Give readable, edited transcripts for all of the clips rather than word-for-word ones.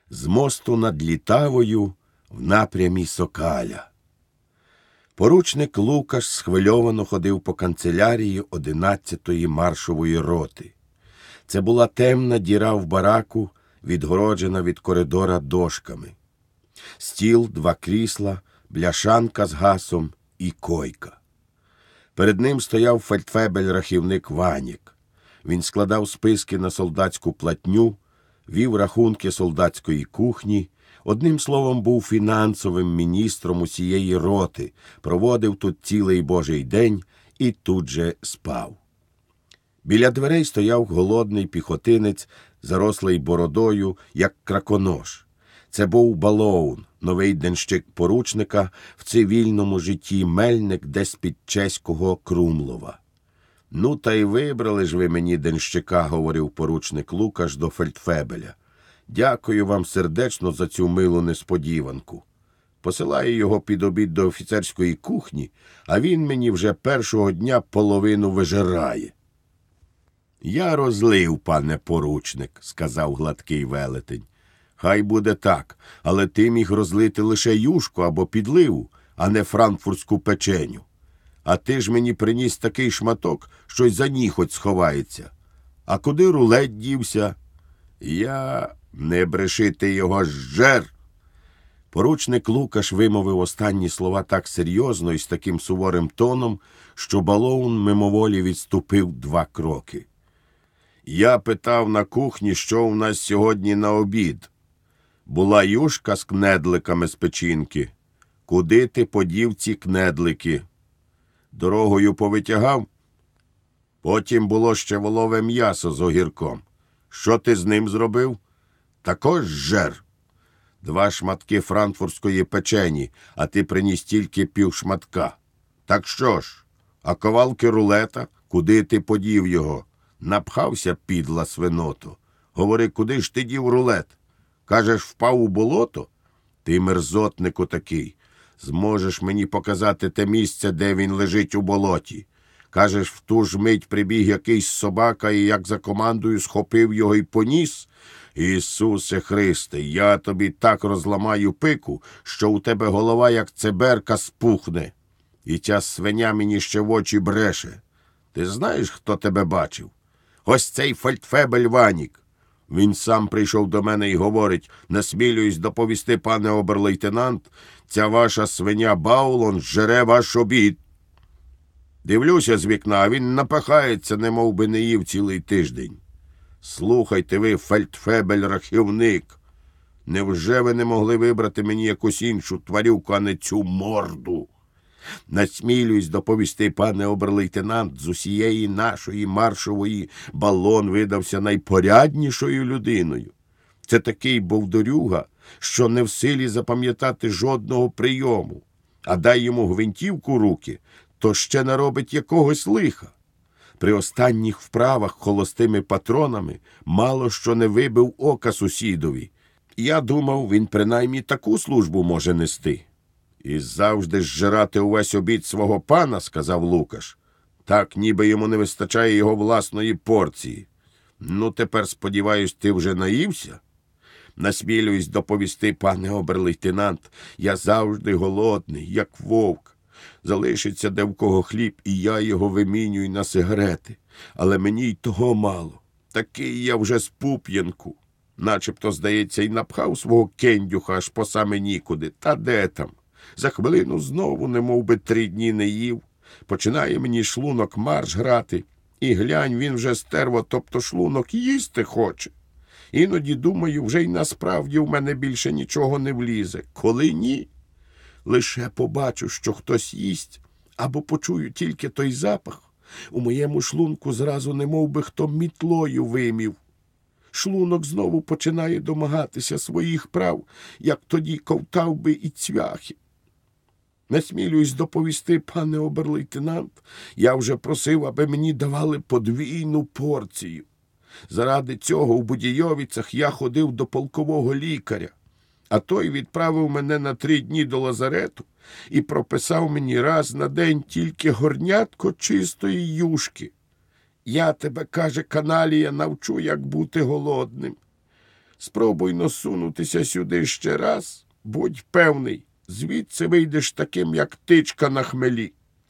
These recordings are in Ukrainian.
з мосту над Літавою в напрямі Сокаля. Поручник Лукаш схвильовано ходив по канцелярії 11-ї маршової роти. Це була темна діра в бараку, відгороджена від коридора дошками. Стіл, 2 крісла, бляшанка з гасом і койка. Перед ним стояв фельдфебель-рахівник Ванік. Він складав списки на солдатську платню, вів рахунки солдатської кухні, одним словом, був фінансовим міністром усієї роти, проводив тут цілий божий день і тут же спав. Біля дверей стояв голодний піхотинець, зарослий бородою, як краконож. Це був Балоун, новий денщик поручника, в цивільному житті мельник десь під чеського Крумлова. «Ну, та й вибрали ж ви мені денщика», – говорив поручник Лукаш до фельдфебеля. «Дякую вам сердечно за цю милу несподіванку. Посилаю його під обід до офіцерської кухні, а він мені вже першого дня половину вижирає». «Я розлив, пане поручник», – сказав гладкий велетень. «Хай буде так, але ти міг розлити лише юшку або підливу, а не франкфуртську печеню. А ти ж мені приніс такий шматок, що й за ніхоть сховається. А куди рулет дівся?» «Я... не бреши, ти його зжер!» Поручник Лукаш вимовив останні слова так серйозно і з таким суворим тоном, що Балоун мимоволі відступив 2 кроки. «Я питав на кухні, що у нас сьогодні на обід. Була юшка з кнедликами з печінки. Куди ти подів ці кнедлики? Дорогою повитягав? Потім було ще волове м'ясо з огірком. Що ти з ним зробив? Також зжер. 2 шматки франкфуртської печені, а ти приніс тільки півшматка. Так що ж? А ковалки рулета? Куди ти подів його? Напхався, підла свиното. Говори, куди ж ти дів рулет? Кажеш, впав у болото? Ти мерзотнику такий. Зможеш мені показати те місце, де він лежить у болоті? Кажеш, в ту ж мить прибіг якийсь собака і як за командою схопив його і поніс? Ісусе Христе, я тобі так розламаю пику, що у тебе голова, як цеберка, спухне. І ця свиня мені ще в очі бреше. Ти знаєш, хто тебе бачив? Ось цей фельдфебель Ванік. Він сам прийшов до мене і говорить: насмілююсь доповісти, пане обер-лейтенант, ця ваша свиня Баулон жере ваш обід. Дивлюся з вікна, а він напахається, немов би не їв цілий тиждень. Слухайте ви, фельдфебель-рахівник, невже ви не могли вибрати мені якусь іншу тварюку, а не цю морду? Насмілююсь доповісти, пане обер-лейтенант, з усієї нашої маршової Балон видався найпоряднішою людиною. Це такий бовдурюга, що не в силі запам'ятати жодного прийому, а дай йому гвинтівку в руки, то ще наробить якогось лиха. При останніх вправах холостими патронами мало що не вибив ока сусідові. Я думав, він принаймні таку службу може нести. «І завжди зжирати увесь обід свого пана», – сказав Лукаш. «Так, ніби йому не вистачає його власної порції. Ну, тепер, сподіваюсь, ти вже наївся?» «Насмілююсь доповісти, пане обер-лейтенант, я завжди голодний, як вовк. Залишиться де в кого хліб, і я його вимінюю на сигарети. Але мені й того мало. Такий я вже з пуп'янку. Начебто, здається, й напхав свого кендюха аж по саме нікуди. Та де там? За хвилину знову, немов би 3 дні не їв. Починає мені шлунок марш грати. І глянь, він вже стерво, тобто шлунок їсти хоче. Іноді, думаю, вже й насправді в мене більше нічого не влізе. Коли ні, лише побачу, що хтось їсть, або почую тільки той запах, у моєму шлунку зразу немов би хто мітлою вимів. Шлунок знову починає домагатися своїх прав, як тоді ковтав би і цвяхи. Насмілююсь доповісти, пане обер-лейтенант, я вже просив, аби мені давали подвійну порцію. Заради цього у Будійовицях я ходив до полкового лікаря, а той відправив мене на 3 дні до лазарету і прописав мені раз на день тільки горнятко чистої юшки. Я тебе, каже, каналія, навчу, як бути голодним. Спробуй насунутися сюди ще раз, будь певний, звідси вийдеш таким, як тичка на хмелі.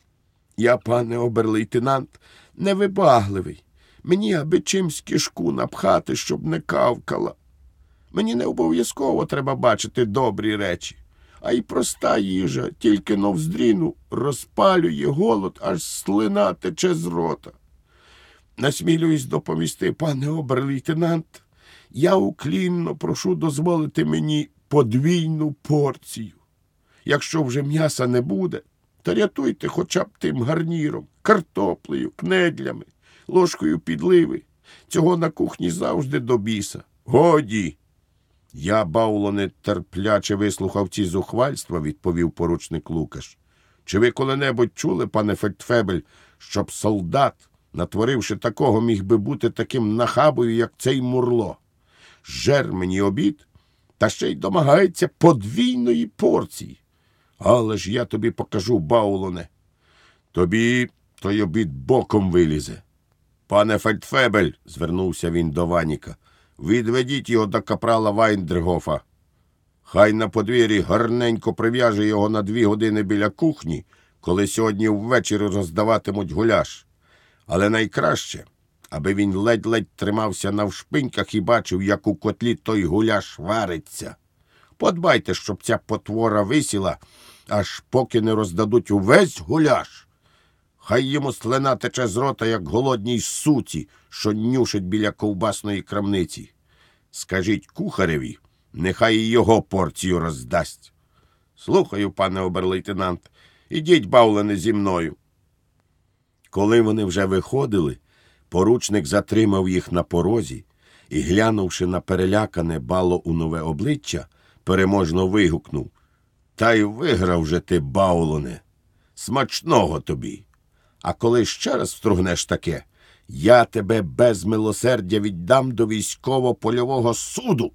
Я, пане обер-лейтенант, невибагливий. Мені аби чимсь кишку напхати, щоб не кавкала. Мені не обов'язково треба бачити добрі речі, а й проста їжа, тільки навздріну розпалює голод, аж слина тече з рота. Насмілююсь доповісти, пане обер-лейтенант, я уклінно прошу дозволити мені подвійну порцію. Якщо вже м'яса не буде, то рятуйте хоча б тим гарніром, картоплею, кнедлями, ложкою підливи. Цього на кухні завжди до біса. Годі! Я, Баулоне, терпляче вислухав ці зухвальства, відповів поручник Лукаш. Чи ви коли-небудь чули, пане Фельдфебель, щоб солдат, натворивши такого, міг би бути таким нахабою, як цей Мурло? Жер мені обід, та ще й домагається подвійної порції. Але ж я тобі покажу, Баулоне. Тобі той обід боком вилізе. Пане Фельдфебель, звернувся він до Ваніка, відведіть його до капрала Вайндергофа. Хай на подвір'ї гарненько прив'яже його на 2 години біля кухні, коли сьогодні ввечері роздаватимуть гуляш. Але найкраще, аби він ледь-ледь тримався навшпиньках і бачив, як у котлі той гуляш вариться. Подбайте, щоб ця потвора висіла, аж поки не роздадуть увесь гуляш. Хай йому слина тече з рота, як голодній суці, що нюшить біля ковбасної крамниці. Скажіть кухареві, нехай і його порцію роздасть. Слухаю, пане обер-лейтенант. Ідіть, Баулене, зі мною. Коли вони вже виходили, поручник затримав їх на порозі і, глянувши на перелякане Балоунове обличчя, переможно вигукнув. Та й виграв же ти, Баулоне. Смачного тобі. А коли ще раз встругнеш таке, я тебе без милосердя віддам до військово-польового суду.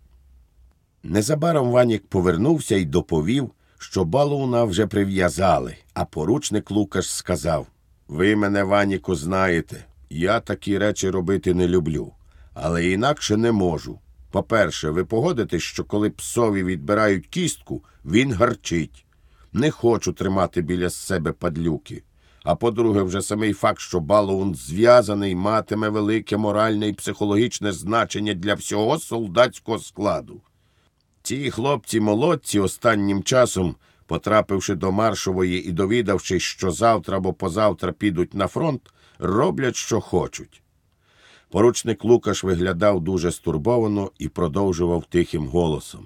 Незабаром Ванік повернувся і доповів, що Балуна вже прив'язали, а поручник Лукаш сказав, «Ви мене, Ваніку, знаєте, я такі речі робити не люблю, але інакше не можу. По-перше, ви погодитесь, що коли псові відбирають кістку, він гарчить. Не хочу тримати біля себе падлюки. А по-друге, вже самий факт, що Балоун зв'язаний, матиме велике моральне і психологічне значення для всього солдатського складу. Ці хлопці-молодці останнім часом, потрапивши до Маршової і довідавшись, що завтра або позавтра підуть на фронт, роблять, що хочуть. Поручник Лукаш виглядав дуже стурбовано і продовжував тихим голосом.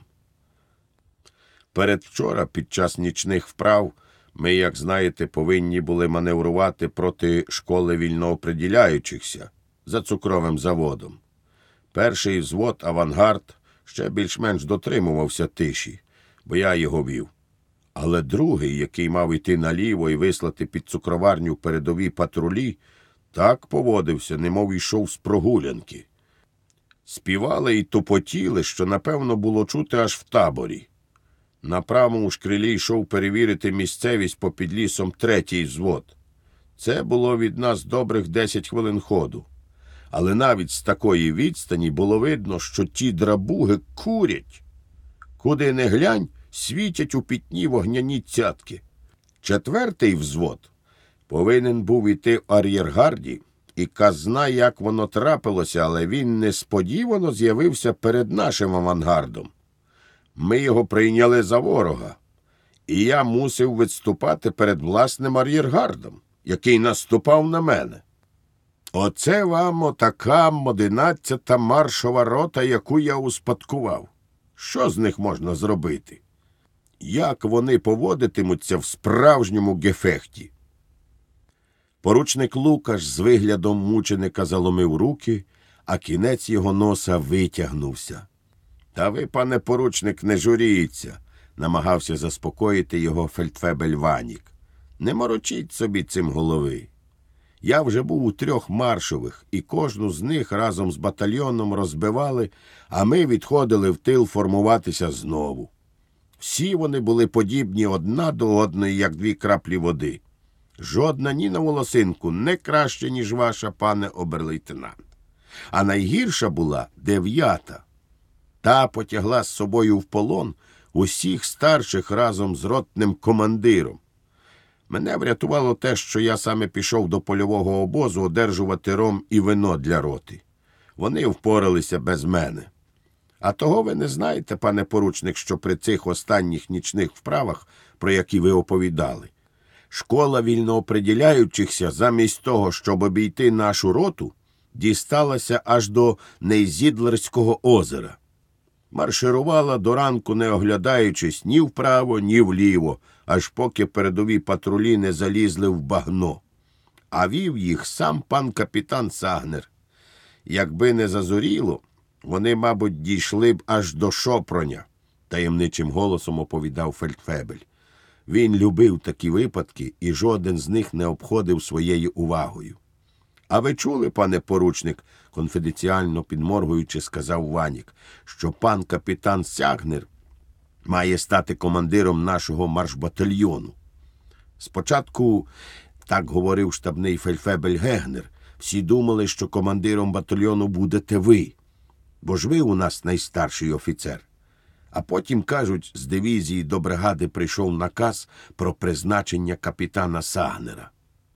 Передвчора, під час нічних вправ, ми, як знаєте, повинні були маневрувати проти школи вільнооприділяючихся за цукровим заводом. Перший взвод «Авангард» ще більш-менш дотримувався тиші, бо я його вів. Але другий, який мав іти наліво і вислати під цукроварню передові патрулі, так поводився, немов йшов з прогулянки. Співали і тупотіли, що, напевно, було чути аж в таборі. На правому шкрилі йшов перевірити місцевість попід лісом 3-й взвод. Це було від нас добрих 10 хвилин ходу. Але навіть з такої відстані було видно, що ті драбуги курять. Куди не глянь, світять у пітні вогняні цятки. 4-й взвод повинен був іти в ар'єргарді, і казна, як воно трапилося, але він несподівано з'явився перед нашим авангардом. Ми його прийняли за ворога, і я мусив відступати перед власним ар'єргардом, який наступав на мене. Оце вам отака 11-та маршова рота, яку я успадкував. Що з них можна зробити? Як вони поводитимуться в справжньому гефехті? Поручник Лукаш з виглядом мученика заломив руки, а кінець його носа витягнувся. Та ви, пане поручник, не журіться, намагався заспокоїти його фельдфебель Ванік. Не морочіть собі цим голови. Я вже був у 3 маршових, і кожну з них разом з батальйоном розбивали, а ми відходили в тил формуватися знову. Всі вони були подібні одна до одної, як 2 краплі води. Жодна ні на волосинку не краще, ніж ваша, пане обер-лейтенант. А найгірша була 9-та. Та потягла з собою в полон усіх старших разом з ротним командиром. Мене врятувало те, що я саме пішов до польового обозу одержувати ром і вино для роти. Вони впоралися без мене. А того ви не знаєте, пане поручник, що при цих останніх нічних вправах, про які ви оповідали, школа вільнооприділяючихся замість того, щоб обійти нашу роту, дісталася аж до Нейзідлерського озера. Марширувала до ранку, не оглядаючись ні вправо, ні вліво, аж поки передові патрулі не залізли в багно. А вів їх сам пан капітан Сагнер. Якби не зазоріло, вони, мабуть, дійшли б аж до Шопроня, таємничим голосом оповідав фельдфебель. Він любив такі випадки, і жоден з них не обходив своєю увагою. А ви чули, пане поручник, конфіденціально підморгуючи, сказав Ванік, що пан капітан Сагнер має стати командиром нашого маршбатальйону. Спочатку, так говорив штабний фельдфебель Гегнер, всі думали, що командиром батальйону будете ви, бо ж ви у нас найстарший офіцер. А потім, кажуть, з дивізії до бригади прийшов наказ про призначення капітана Сагнера.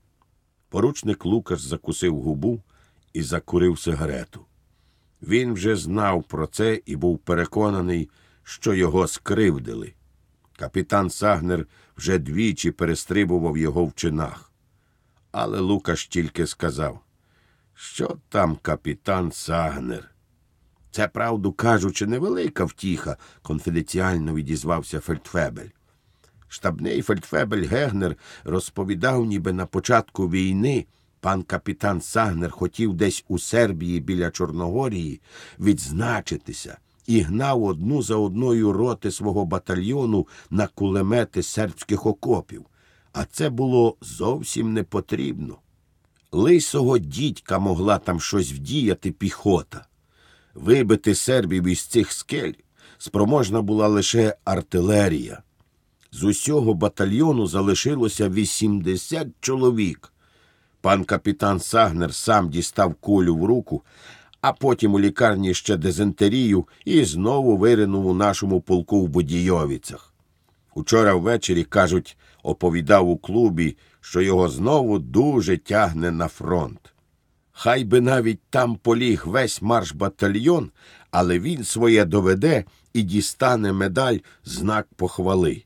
Поручник Лукаш закусив губу і закурив сигарету. Він вже знав про це і був переконаний, що його скривдили. Капітан Сагнер вже двічі перестрибував його в чинах. Але Лукаш тільки сказав, що там капітан Сагнер? Це, правду кажучи, невелика втіха, конфіденціально відізвався фельдфебель. Штабний фельдфебель Гегнер розповідав, ніби на початку війни пан капітан Сагнер хотів десь у Сербії біля Чорногорії відзначитися і гнав одну за одною роти свого батальйону на кулемети сербських окопів. А це було зовсім не потрібно. Лисого дідька могла там щось вдіяти піхота. Вибити сербів із цих скель спроможна була лише артилерія. З усього батальйону залишилося 80 чоловік. Пан капітан Сагнер сам дістав кулю в руку, а потім у лікарні ще дизентерію і знову виринув у нашому полку в Будійовицях. Учора ввечері, кажуть, оповідав у клубі, що його знову дуже тягне на фронт. Хай би навіть там поліг весь маршбатальйон, але він своє доведе і дістане медаль «Знак похвали».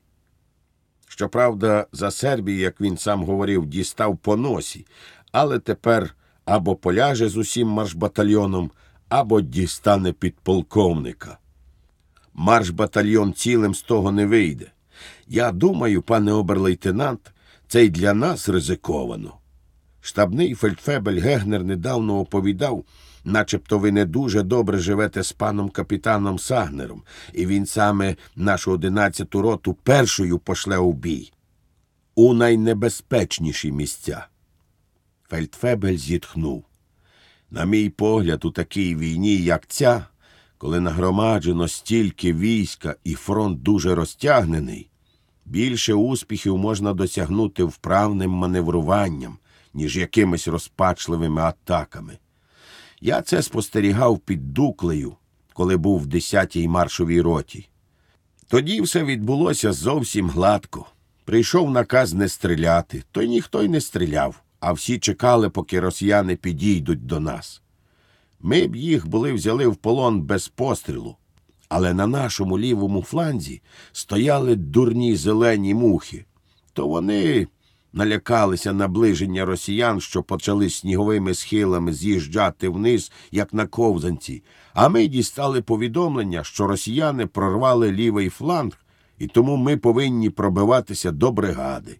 Щоправда, за Сербію, як він сам говорив, дістав по носі, але тепер або поляже з усім маршбатальйоном, або дістане підполковника. Маршбатальйон цілим з того не вийде. Я думаю, пане оберлейтенант, це й для нас ризиковано. Штабний фельдфебель Гегнер недавно оповідав, начебто ви не дуже добре живете з паном капітаном Сагнером, і він саме нашу 11-ту роту першою пошле у бій. У найнебезпечніші місця. Фельдфебель зітхнув. На мій погляд, у такій війні, як ця, коли нагромаджено стільки війська і фронт дуже розтягнений, більше успіхів можна досягнути вправним маневруванням, ніж якимись розпачливими атаками. Я це спостерігав під Дуклею, коли був в 10-й маршовій роті. Тоді все відбулося зовсім гладко. Прийшов наказ не стріляти, то й ніхто й не стріляв, а всі чекали, поки росіяни підійдуть до нас. Ми б їх були взяли в полон без пострілу, але на нашому лівому фланзі стояли дурні зелені мухи. То вони налякалися наближення росіян, що почали сніговими схилами з'їжджати вниз, як на ковзанці, а ми дістали повідомлення, що росіяни прорвали лівий фланг, і тому ми повинні пробиватися до бригади.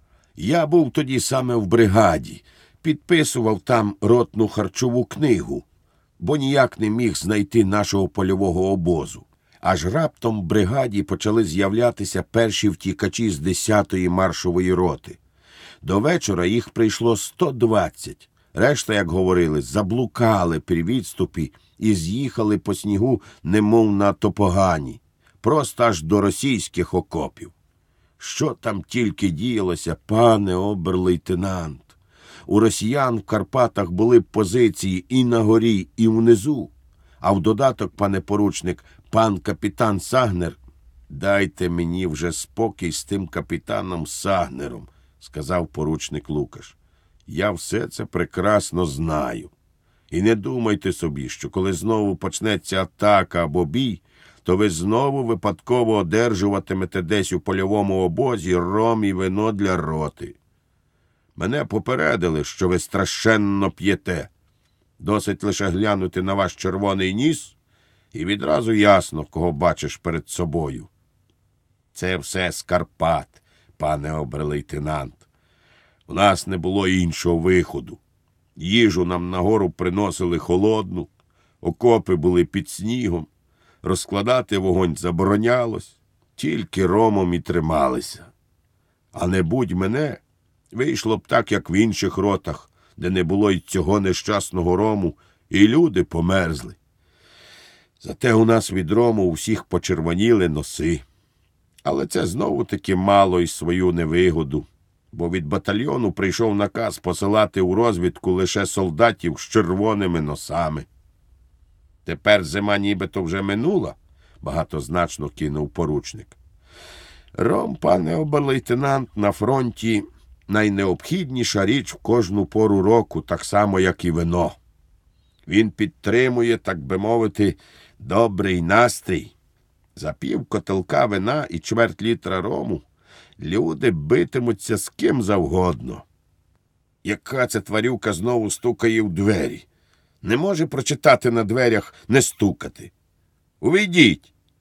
Я був тоді саме в бригаді, підписував там ротну харчову книгу, бо ніяк не міг знайти нашого польового обозу. Аж раптом в бригаді почали з'являтися перші втікачі з 10-ї маршової роти. До вечора їх прийшло 120. Решта, як говорили, заблукали при відступі і з'їхали по снігу, немов на топогані, просто аж до російських окопів. Що там тільки діялося, пане оберлейтенант? У росіян в Карпатах були позиції і на горі, і внизу. А в додаток, пане поручник, Пан капітан Сагнер, дайте мені вже спокій з тим капітаном Сагнером, сказав поручник Лукаш. Я все це прекрасно знаю. І не думайте собі, що коли знову почнеться атака або бій, то ви знову випадково одержуватимете десь у польовому обозі ром і вино для роти. Мене попередили, що ви страшенно п'єте. Досить лише глянути на ваш червоний ніс, і відразу ясно, кого бачиш перед собою. Це все з Карпат, пане обер-лейтенант. У нас не було іншого виходу. Їжу нам нагору приносили холодну, окопи були під снігом, розкладати вогонь заборонялось, тільки ромом і трималися. А не будь мене, вийшло б так, як в інших ротах, де не було й цього нещасного рому, і люди померзли. Зате у нас від рому у всіх почервоніли носи. Але це знову-таки мало й свою невигоду, бо від батальйону прийшов наказ посилати у розвідку лише солдатів з червоними носами. Тепер зима нібито вже минула, багатозначно кинув поручник. Ром, пане обер-лейтенант, на фронті найнеобхідніша річ в кожну пору року, так само, як і вино. Він підтримує, так би мовити, добрий настрій. За пів котелка вина і чверть літра рому люди битимуться з ким завгодно. Яка це тварюка знову стукає в двері? Не може прочитати на дверях «не стукати». Увійдіть!